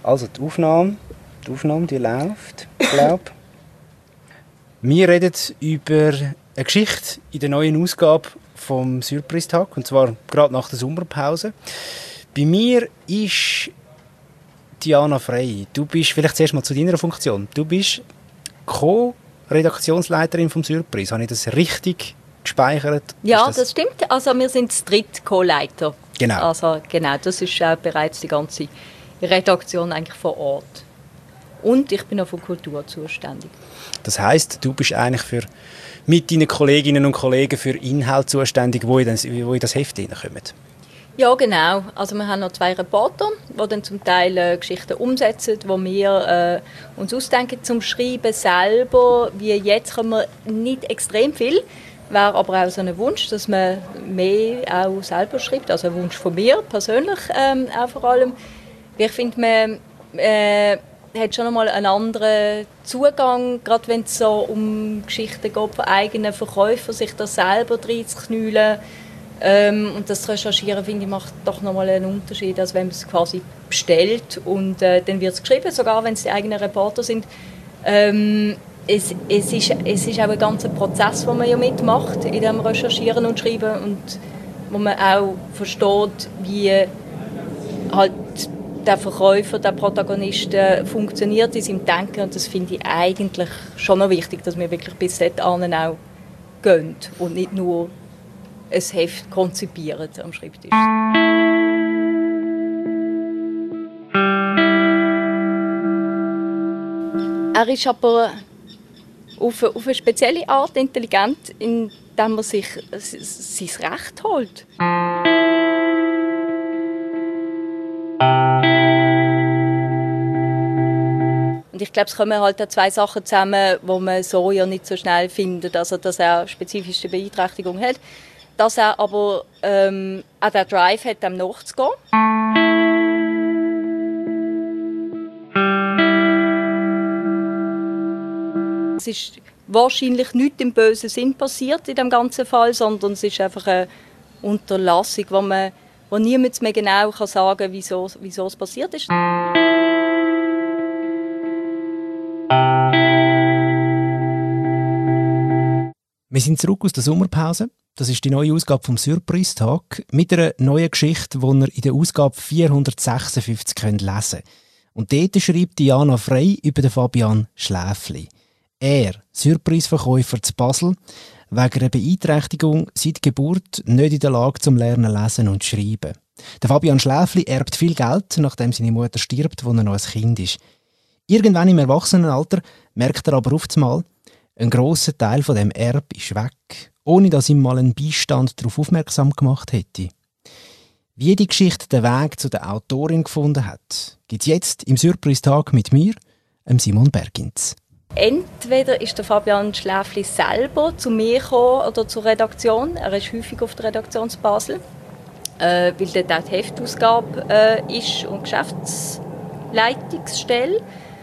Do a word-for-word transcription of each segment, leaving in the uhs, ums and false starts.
Also die Aufnahme, die Aufnahme, die läuft, glaube ich. Wir reden über eine Geschichte in der neuen Ausgabe vom Surprise-Tag, und zwar gerade nach der Sommerpause. Bei mir ist Diana Frey. Du bist, vielleicht zuerst mal zu deiner Funktion, du bist Co-Redaktionsleiterin vom Surprise. Habe ich das richtig gespeichert? Ja, das, das stimmt. Also wir sind das dritte Co-Leiter. Genau. Also genau, das ist äh, bereits die ganze Redaktion eigentlich vor Ort. Und ich bin auch für Kultur zuständig. Das heisst, du bist eigentlich für, mit deinen Kolleginnen und Kollegen für Inhalt zuständig, die in das, wo in das Heft hineinkommen? Ja, genau. Also wir haben noch zwei Reporter, die dann zum Teil äh, Geschichten umsetzen, wo wir äh, uns ausdenken zum Schreiben selber. Wie jetzt können wir nicht extrem viel. Wäre aber auch so ein Wunsch, dass man mehr auch selber schreibt. Also ein Wunsch von mir persönlich ähm, auch vor allem. Ich finde, man äh, hat schon einmal einen anderen Zugang, gerade wenn es so um Geschichten geht von eigenen Verkäufern, sich da selber reinzuknüllen. Ähm, und das Recherchieren, finde ich, macht doch noch mal einen Unterschied, als wenn man es quasi bestellt und äh, dann wird es geschrieben, sogar wenn es die eigenen Reporter sind. Ähm, es, es, ist, es ist auch ein ganzer Prozess, den man ja mitmacht in dem Recherchieren und Schreiben und wo man auch versteht, wie halt der Verkäufer, der Protagonist äh, funktioniert in seinem Denken, und das finde ich eigentlich schon noch wichtig, dass wir wirklich bis dahin auch gehen und nicht nur ein Heft konzipieren am Schreibtisch. Er ist aber auf eine, auf eine spezielle Art intelligent, indem er sich sein Recht holt. Und ich glaube, es kommen halt zwei Sachen zusammen, die man so ja nicht so schnell findet. Also, dass er spezifische Beeinträchtigungen hat, dass er aber ähm, auch den Drive hat, dem nachzugehen. Es ist wahrscheinlich nicht im bösen Sinn passiert in dem ganzen Fall, sondern es ist einfach eine Unterlassung, wo, man, wo niemand mehr genau kann sagen kann, wieso, wieso es passiert ist. Wir sind zurück aus der Sommerpause. Das ist die neue Ausgabe vom Surprise-Tag mit einer neuen Geschichte, die ihr in der Ausgabe vierhundertsechsundfünfzig könnt lesen könnt. Und dort schreibt Diana Frey über den Fabian Schläfli. Er, Surprise-Verkäufer zu Basel, wegen einer Beeinträchtigung seit Geburt nicht in der Lage zum Lernen, lesen und schreiben. Der Fabian Schläfli erbt viel Geld, nachdem seine Mutter stirbt, als er noch ein Kind ist. Irgendwann im Erwachsenenalter merkt er aber auf einmal, ein grosser Teil von dem Erb ist weg, ohne dass ihm mal ein Beistand darauf aufmerksam gemacht hätte. Wie die Geschichte den Weg zu der Autorin gefunden hat, gibt es jetzt im Surprise-Tag mit mir, Simon Bergins. Entweder ist der Fabian Schläfli selber zu mir gekommen oder zur Redaktion. Er ist häufig auf der Redaktion in Basel, äh, weil dort auch die Heftausgabe äh, ist und Geschäftsleitungsstelle.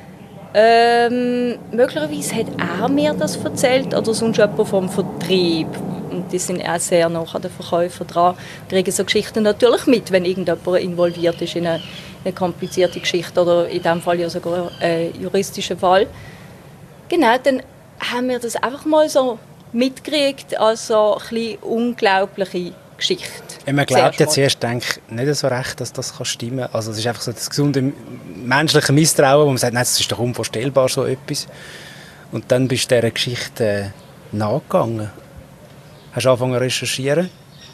Ähm, möglicherweise hat er mir das erzählt oder sonst jemand vom Vertrieb. Und die sind auch sehr nah an den Verkäufer dran. Kriegen so Geschichten natürlich mit, wenn irgendjemand involviert ist in eine, eine komplizierte Geschichte oder in diesem Fall ja sogar einen juristischen Fall. Genau, dann haben wir das einfach mal so mitgekriegt als so ein bisschen unglaubliche Geschichte. Man glaubt ja zuerst denke, nicht so recht, dass das stimmen kann. Also es ist einfach so das gesunde menschliche Misstrauen, wo man sagt, nein, das ist doch unvorstellbar, so etwas. Und dann bist du dieser Geschichte äh, nachgegangen. Hast du angefangen zu recherchieren?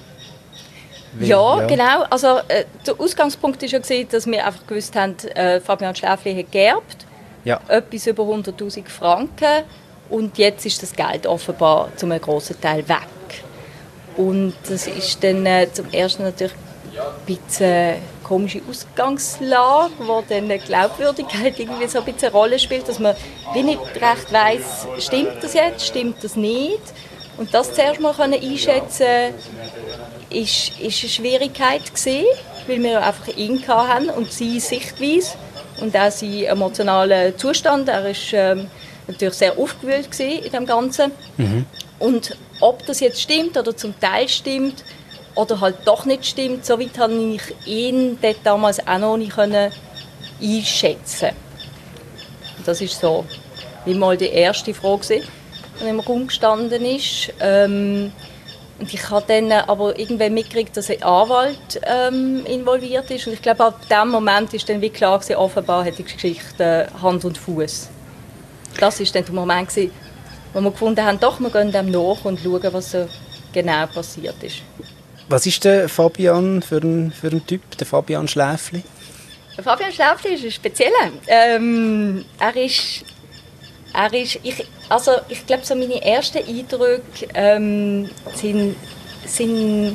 Wie, ja, ja, genau. Also, äh, der Ausgangspunkt war ja, dass wir einfach gewusst haben, äh, Fabian Schläfli hat geerbt. Ja. Etwas über hunderttausend Franken. Und jetzt ist das Geld offenbar zu einem grossen Teil weg. Und das ist dann äh, zum ersten natürlich ein bisschen eine komische Ausgangslage, wo dann eine Glaubwürdigkeit irgendwie so ein bisschen eine Rolle spielt, dass man wie nicht recht weiss, stimmt das jetzt, stimmt das nicht. Und das zuerst mal einschätzen ist, ist eine Schwierigkeit gewesen, weil wir einfach ihn hatten und seine Sichtweise und auch seinen emotionalen Zustand. Er war ähm, natürlich sehr aufgewühlt gewesen in dem Ganzen. Mhm. Und ob das jetzt stimmt oder zum Teil stimmt oder halt doch nicht stimmt, so weit konnte ich ihn dort damals auch noch nicht einschätzen. Das ist so, wie mal die erste Frage, die im Raum gestanden ist. Ähm, und ich habe dann aber irgendwann mitgekriegt, dass ein Anwalt ähm, involviert ist. Und ich glaube, ab diesem Moment ist dann wie klar gewesen, offenbar hat die Geschichte Hand und Fuß. Das war dann der Moment gewesen, wo wir gefunden haben, doch, wir gehen dem nach und schauen, was so genau passiert ist. Was ist der Fabian für ein, für ein Typ, der Fabian Schläfli? Der Fabian Schläfli ist ein spezieller. Ähm, er ist, er ist ich, also ich glaube, so meine ersten Eindrücke ähm, sind, sind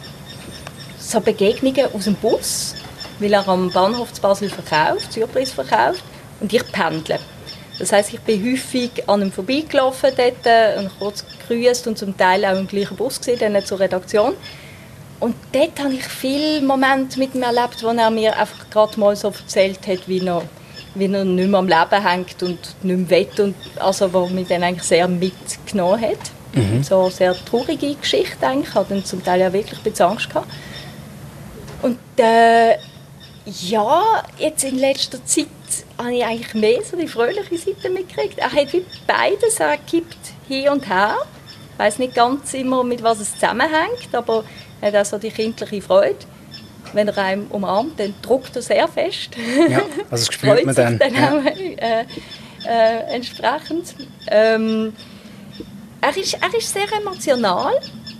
so Begegnungen aus dem Bus, weil er am Bahnhof zu Basel verkauft, Surprise verkauft, und ich pendle. Das heisst, ich bin häufig an ihm vorbeigelaufen dort und kurz gegrüßt und zum Teil auch im gleichen Bus gesehen, dann zur Redaktion. Und dort habe ich viele Momente mit ihm erlebt, wo er mir einfach gerade mal so erzählt hat, wie er, wie er nicht mehr am Leben hängt und nicht mehr will. Und also, wo mich dann eigentlich sehr mitgenommen hat. Mhm. So eine sehr traurige Geschichte eigentlich. Ich hatte dann zum Teil ja wirklich ein bisschen Angst gehabt. Und äh, ja, jetzt in letzter Zeit habe ich eigentlich mehr so die fröhliche Seite mitgekriegt. Er hat wie beides, er gibt hin und her. Ich weiss nicht ganz immer, mit was es zusammenhängt, aber er hat auch so die kindliche Freude. Wenn er einen umarmt, dann druckt er sehr fest. Ja, also das spürt man dann. dann ja. auch, äh, äh, entsprechend. Ähm, er, ist, er ist sehr emotional.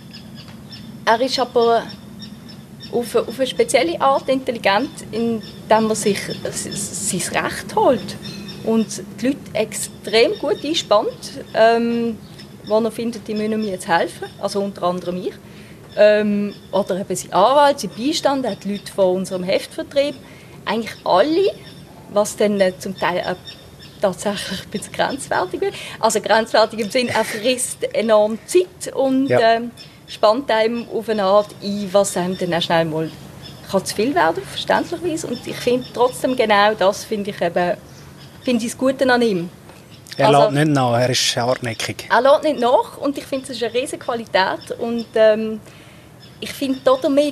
Er ist aber auf, auf eine spezielle Art intelligent, indem er sich sein Recht holt und die Leute extrem gut einspannt, ähm, wo er findet, die müssen mir jetzt helfen, also unter anderem ich. Ähm, oder eben sein Anwalt, sein Beistand, er hat Leute von unserem Heftvertrieb, eigentlich alle, was dann äh, zum Teil äh, tatsächlich ein bisschen grenzwertig wird. Also grenzwertig im Sinne, er frisst enorm Zeit und ja. ähm, spannt einem auf eine Art ein, was einem dann auch schnell mal kann zu viel werden, verständlicherweise. Und ich finde trotzdem genau das, finde ich eben, finde ich das Gute an ihm. Er also, lässt nicht nach, er ist hartnäckig. Er lässt nicht nach und ich finde, das ist eine riesige Qualität. Und ähm, ich finde, damit,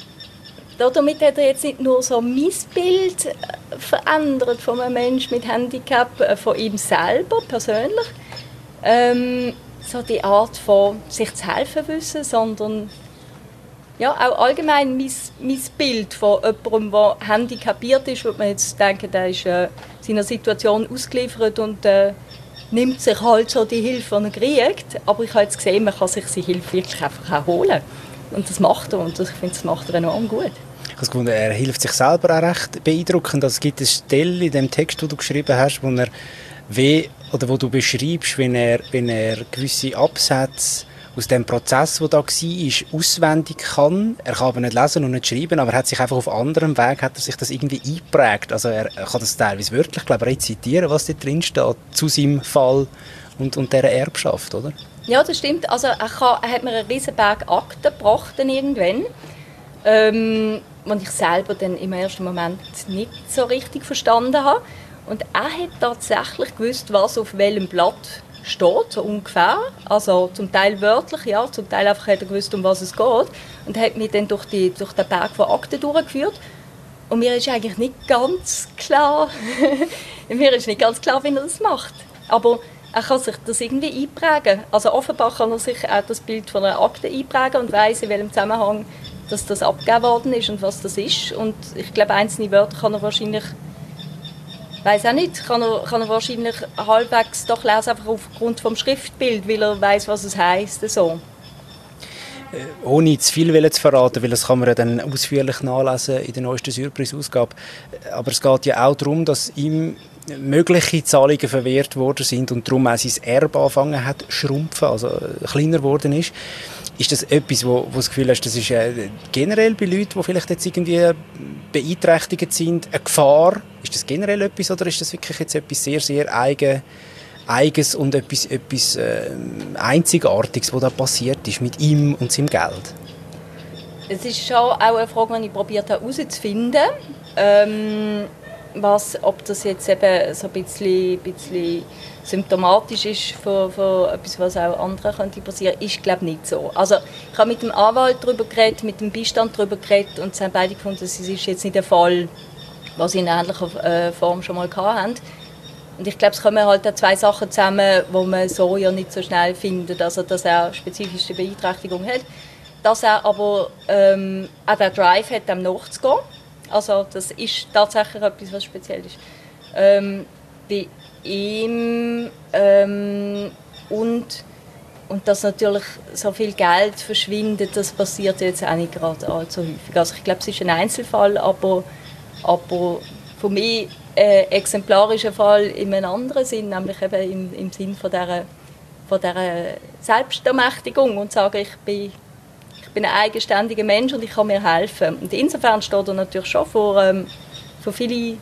damit hat er jetzt nicht nur so mein Bild verändert von einem Menschen mit Handicap, von ihm selber persönlich, ähm, so die Art von sich zu helfen wissen, sondern ja, auch allgemein mein, mein Bild von jemandem, der handicapiert ist, würde man jetzt denken, der ist äh, seiner Situation ausgeliefert und äh, nimmt sich halt so die Hilfe, die er kriegt. Aber ich habe jetzt gesehen, man kann sich seine Hilfe wirklich einfach auch holen. Und das macht er und ich finde, das macht er enorm gut. Ich habe gefunden, er hilft sich selber auch recht beeindruckend. Also es gibt eine Stelle in dem Text, den du geschrieben hast, wo er wie, oder wo du beschreibst, wenn er, wenn er gewisse Absätze aus dem Prozess, der da war, auswendig kann. Er kann aber nicht lesen und nicht schreiben, aber er hat sich einfach auf anderem Weg hat er sich das irgendwie eingeprägt. Also er kann das teilweise wörtlich, glaube ich, rezitieren, was da drin steht, zu seinem Fall und, und dieser Erbschaft, oder? Ja, das stimmt. Also er, kann, er hat mir einen riesen Berg Akten gebracht dann irgendwann, ähm, die ich selber dann im ersten Moment nicht so richtig verstanden habe. Und er hat tatsächlich gewusst, was auf welchem Blatt steht, so ungefähr. Also zum Teil wörtlich, ja, zum Teil einfach hat er gewusst, um was es geht. Und hat mich dann durch, die, durch den Berg von Akten durchgeführt. Und mir ist eigentlich nicht ganz klar, mir ist nicht ganz klar, wie er das macht. Aber er kann sich das irgendwie einprägen. Also offenbar kann er sich auch das Bild von einer Akte einprägen und weiss, in welchem Zusammenhang dass das abgegeben worden ist und was das ist. Und ich glaube, einzelne Wörter kann er wahrscheinlich, weiß auch nicht, kann er, kann er wahrscheinlich halbwegs doch lesen, einfach aufgrund vom Schriftbild, weil er weiss, was es heisst. So. Ohne zu viel zu verraten, weil das kann man ja dann ausführlich nachlesen in der neuesten Surprise-Ausgabe. Aber es geht ja auch darum, dass ihm mögliche Zahlungen verwehrt worden sind und darum auch sein Erbe angefangen hat zu schrumpfen, also kleiner geworden ist. Ist das etwas, wo, wo das Gefühl hast, das ist äh, generell bei Leuten, die vielleicht jetzt irgendwie beeinträchtigt sind, eine Gefahr? Ist das generell etwas oder ist das wirklich jetzt etwas sehr, sehr eigen, Eigens und etwas, etwas äh, Einzigartiges, was da passiert ist mit ihm und seinem Geld? Es ist schon auch eine Frage, die ich probiert habe herauszufinden. Ähm, was, ob das jetzt eben so ein bisschen, bisschen symptomatisch ist für, für etwas, was auch anderen könnte passieren, ist, glaube ich, nicht so. Also ich habe mit dem Anwalt darüber geredet, mit dem Beistand darüber geredet und sie haben beide gefunden, es ist jetzt nicht der Fall, was sie in ähnlicher äh, Form schon mal hatten. Und ich glaube, es kommen halt auch zwei Sachen zusammen, die man so ja nicht so schnell findet. Also, dass er spezifische Beeinträchtigung hat, dass er aber ähm, auch den Drive hat, dem nachzugehen. Also, das ist tatsächlich etwas, was speziell ist. Ähm, bei ihm ähm, und, und dass natürlich so viel Geld verschwindet, das passiert jetzt auch nicht gerade allzu häufig. Also, ich glaube, es ist ein Einzelfall, aber, aber für mich ein exemplarischer Fall in einem anderen Sinn, nämlich eben im, im Sinn von dieser, von dieser Selbstermächtigung und sagen, ich bin, ich bin ein eigenständiger Mensch und ich kann mir helfen. Und insofern steht er natürlich schon vor, ähm, vor viele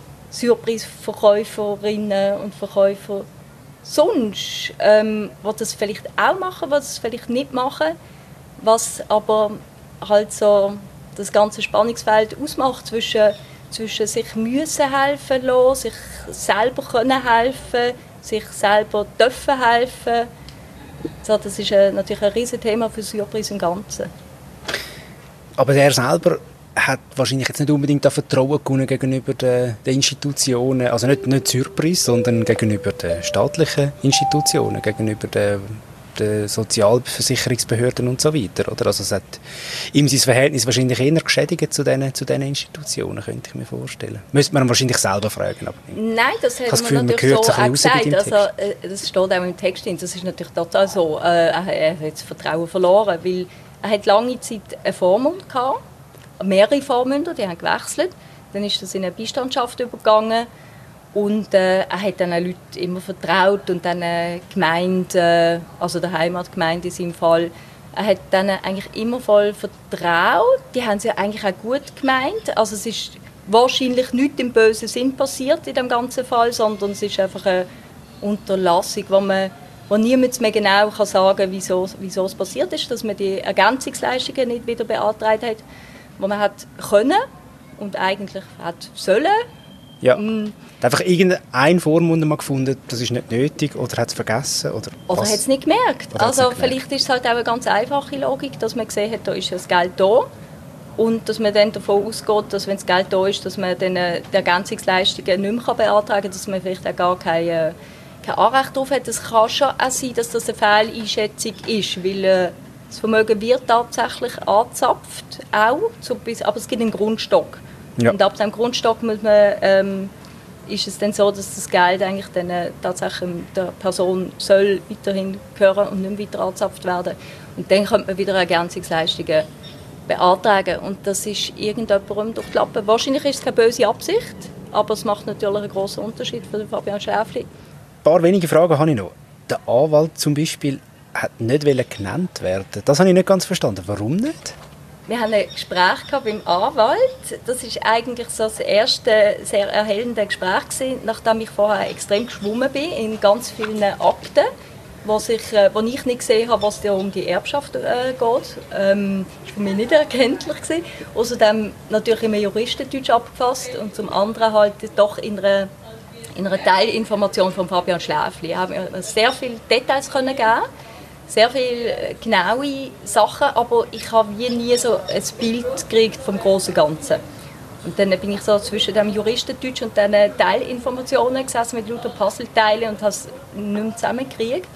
Surprise-Verkäuferinnen und Verkäufer sonst, ähm, die das vielleicht auch machen, was das vielleicht nicht machen, was aber halt so das ganze Spannungsfeld ausmacht zwischen zwischen sich müssen helfen lassen, sich selber können helfen, sich selber dürfen helfen. So, das ist äh, natürlich ein riesen Thema für Surprise im Ganzen. Aber er selber hat wahrscheinlich jetzt nicht unbedingt das Vertrauen gewonnen gegenüber den, den Institutionen, also nicht, nicht Surprise, sondern gegenüber den staatlichen Institutionen, gegenüber den den Sozialversicherungsbehörden und so weiter, oder? Also es hat ihm sein Verhältnis wahrscheinlich eher geschädigt zu diesen, zu diesen Institutionen, könnte ich mir vorstellen. Müsste man ihn wahrscheinlich selber fragen. Aber Nein, das hat man Gefühl, natürlich man so auch gesagt. Also, äh, das steht auch im Text drin. Das ist natürlich total so. Äh, er hat das Vertrauen verloren, weil er hat lange Zeit einen Vormund gehabt, mehrere Vormünder, die haben gewechselt. Dann ist das in eine Beistandschaft übergegangen. Und äh, er hat dann Leuten immer vertraut und dann äh, Gemeinde, also der Heimatgemeinde in seinem Fall, er hat dann eigentlich immer voll vertraut. Die haben sie eigentlich auch gut gemeint. Also es ist wahrscheinlich nicht im bösen Sinn passiert in dem ganzen Fall, sondern es ist einfach eine Unterlassung, wo man wo niemand mehr genau kann sagen, wieso, wieso es passiert ist, dass man die Ergänzungsleistungen nicht wieder beantragt hat, wo man hat können und eigentlich hat sollen. Ja. Mm. Einfach irgendein Vormund mal gefunden, das ist nicht nötig, oder hat es vergessen? Oder, oder hat es nicht gemerkt. Oder also nicht vielleicht gemerkt. Ist es halt auch eine ganz einfache Logik, dass man gesehen hat, da ist das Geld da. Und dass man dann davon ausgeht, dass wenn das Geld da ist, dass man dann die Ergänzungsleistungen nicht mehr beantragen kann, dass man vielleicht auch gar kein, kein Anrecht darauf hat. Es kann schon auch sein, dass das eine Fehleinschätzung ist, weil äh, das Vermögen wird tatsächlich angezapft, auch, aber es gibt einen Grundstock. Ja. Und ab diesem Grundstock muss man, ähm, ist es dann so, dass das Geld eigentlich dann, äh, tatsächlich der Person soll weiterhin gehören und nicht weiter angezapft werden. Und dann könnte man wieder Ergänzungsleistungen beantragen. Und das ist irgendjemandem durch die Lappen. Wahrscheinlich ist es keine böse Absicht, aber es macht natürlich einen grossen Unterschied für den Fabian Schläfli. Ein paar wenige Fragen habe ich noch. Der Anwalt zum Beispiel hat nicht genannt werden. Das habe ich nicht ganz verstanden. Warum nicht? Wir hatten ein Gespräch gehabt beim Anwalt. Das war eigentlich so das erste sehr erhellende Gespräch gewesen, nachdem ich vorher extrem geschwommen bin in ganz vielen Akten, wo, sich, wo ich nicht gesehen habe, was um die Erbschaft äh, geht. Ähm, das war für mich nicht erkenntlich gewesen. Außerdem natürlich im Juristendeutsch abgefasst und zum anderen halt doch in einer, in einer Teilinformation von Fabian Schläfli. Wir haben sehr viele Details können geben. Sehr viele genaue Sachen, aber ich habe wie nie so ein Bild gekriegt vom großen Ganzen. Und dann bin ich so zwischen dem Juristendeutsch und den Teilinformationen gesessen mit lauter Puzzleteilen und habe es nicht mehr zusammengekriegt.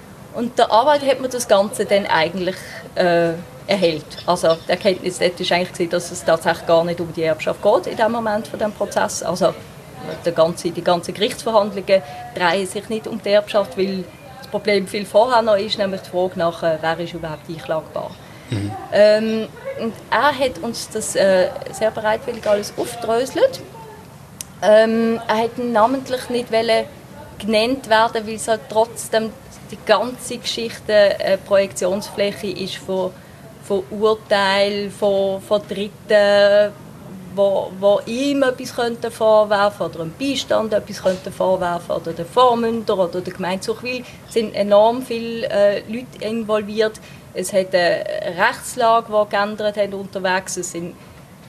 Und der Anwalt hat mir das Ganze dann eigentlich äh, erhellt. Also die Erkenntnis dort war eigentlich, dass es tatsächlich gar nicht um die Erbschaft geht in dem Moment von dem Prozess. Also die ganzen die ganze Gerichtsverhandlungen drehen sich nicht um die Erbschaft, weil das Problem viel vorher noch ist, nämlich die Frage nach, äh, wer ist überhaupt einklagbar. Mhm. Ähm, und er hat uns das äh, sehr bereitwillig alles aufgedröselt. Ähm, er hat namentlich nicht genannt werden, weil es halt trotzdem die ganze Geschichte eine Projektionsfläche ist von, von Urteilen, von, von Dritten, wo, wo ihm etwas könnte vorwerfen oder einem Beistand etwas könnte vorwerfen oder der Vormünder oder der Gemeindezucht. Es sind enorm viele äh, Leute involviert. Es hat eine Rechtslage, die geändert hat unterwegs. Es sind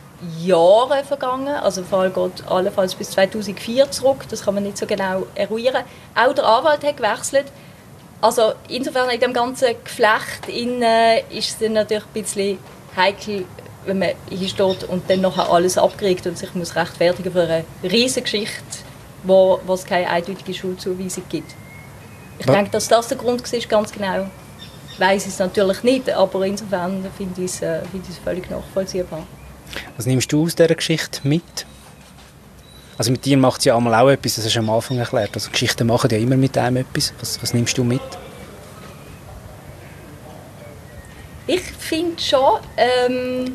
Jahre vergangen, also der Fall geht allenfalls bis zweitausendvier zurück. Das kann man nicht so genau eruieren. Auch der Anwalt hat gewechselt. Also insofern in dem ganzen Geflecht in, äh, ist es dann natürlich ein bisschen heikel, wenn man hier steht und dann nachher alles abkriegt und sich muss rechtfertigen für eine riesige Geschichte, wo, wo es keine eindeutige Schuldzuweisung gibt. Ich ja. denke, dass das der Grund war, ganz genau. Weiss ich es natürlich nicht, aber insofern finde ich es, äh, find ich es völlig nachvollziehbar. Was nimmst du aus dieser Geschichte mit? Also mit dir macht es ja einmal auch etwas, das hast du am Anfang erklärt. Also Geschichten machen ja immer mit einem etwas. Was, was nimmst du mit? Ich finde schon, ähm,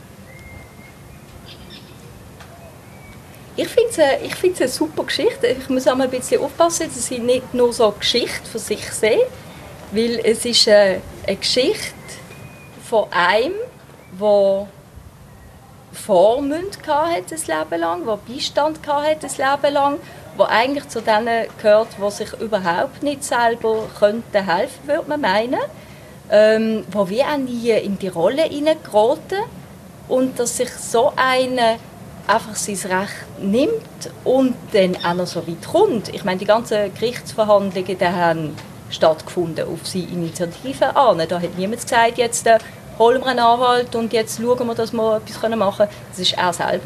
ich finde es eine, ich find's eine super Geschichte. Ich muss auch mal ein bisschen aufpassen, dass ich nicht nur so eine Geschichte für sich sehe, weil es ist eine, eine Geschichte von einem, der Vormund hatte ein Leben lang, der Beistand hatte ein Leben lang, der eigentlich zu denen gehört, die sich überhaupt nicht selber könnten helfen, würde man meinen. Ähm, wo wir auch nie in die Rolle hineingeraten und dass sich so einer einfach sein Recht nimmt und dann auch noch so weit kommt. Ich meine, die ganzen Gerichtsverhandlungen die haben stattgefunden auf seine Initiative an. Da hat niemand gesagt, jetzt äh, holen wir einen Anwalt und jetzt schauen wir, dass wir etwas machen können. Das war er selber,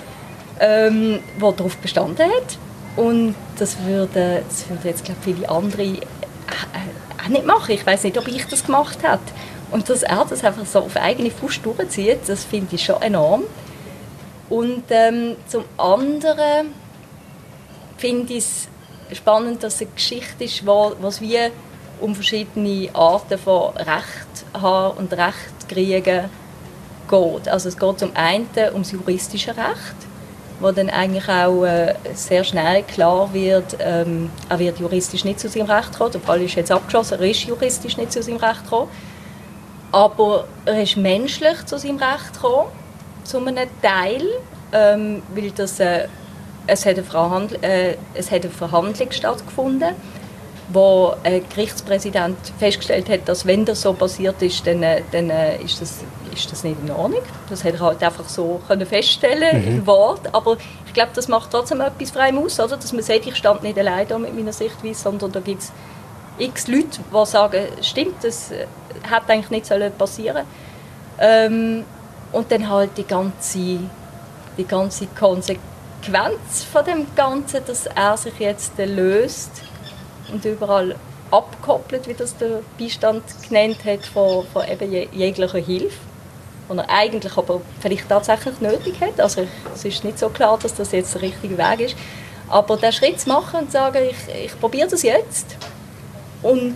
ähm, der darauf bestanden hat. Und das würden das würde jetzt, glaube ich, viele andere äh, auch nicht machen. Ich weiß nicht, ob ich das gemacht hätte. Und dass er das einfach so auf eigene Faust durchzieht, das finde ich schon enorm. Und ähm, zum anderen finde ich es spannend, dass es eine Geschichte ist, wo es wie um verschiedene Arten von Recht haben und Recht kriegen geht. Also es geht zum einen ums juristische Recht, wo dann eigentlich auch äh, sehr schnell klar wird, ähm, er wird juristisch nicht zu seinem Recht kommen. Der Fall ist jetzt abgeschlossen, er ist juristisch nicht zu seinem Recht gekommen. Aber er ist menschlich zu seinem Recht gekommen, zu einem Teil, ähm, weil das, äh, es, hat eine Verhandl- äh, es hat eine Verhandlung stattgefunden, wo ein Gerichtspräsident festgestellt hat, dass wenn das so passiert ist, dann, dann äh, ist, das, ist das nicht in Ordnung. Das hätte er halt einfach so können feststellen mhm. im Wort. Aber ich glaube, das macht trotzdem etwas frei aus, oder? Dass man sagt, ich stand nicht allein da mit meiner Sichtweise, sondern da gibt es x Leute, die sagen, stimmt, das hätte eigentlich nicht passieren sollen. Ähm, und dann halt die ganze, die ganze Konsequenz von dem Ganzen, dass er sich jetzt löst und überall abkoppelt, wie das der Beistand genannt hat, von, von eben jeglicher Hilfe, die er eigentlich aber vielleicht tatsächlich nötig hat. Also es ist nicht so klar, dass das jetzt der richtige Weg ist. Aber den Schritt zu machen und zu sagen, ich, ich probiere das jetzt und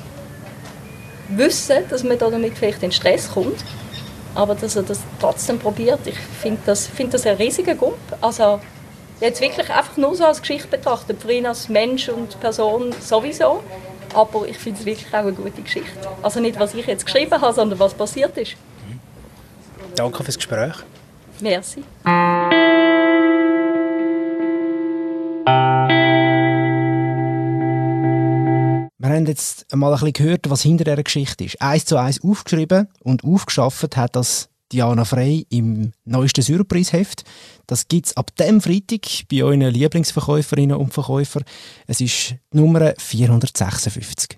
wissen, dass man damit vielleicht in Stress kommt, aber dass er das trotzdem probiert, ich finde das, find das ein riesiger Gump. Also jetzt wirklich einfach nur so als Geschichte betrachtet, für ihn als Mensch und Person sowieso, aber ich finde es wirklich auch eine gute Geschichte. Also nicht, was ich jetzt geschrieben habe, sondern was passiert ist. Danke fürs Gespräch. Merci. Wir haben jetzt mal ein bisschen gehört, was hinter dieser Geschichte ist. Eins zu eins aufgeschrieben und aufgeschafft hat das Diana Frey im neuesten Surpreisheft. Das gibt es ab diesem Freitag bei euren Lieblingsverkäuferinnen und Verkäufern. Es ist die Nummer vierhundertsechsundfünfzig.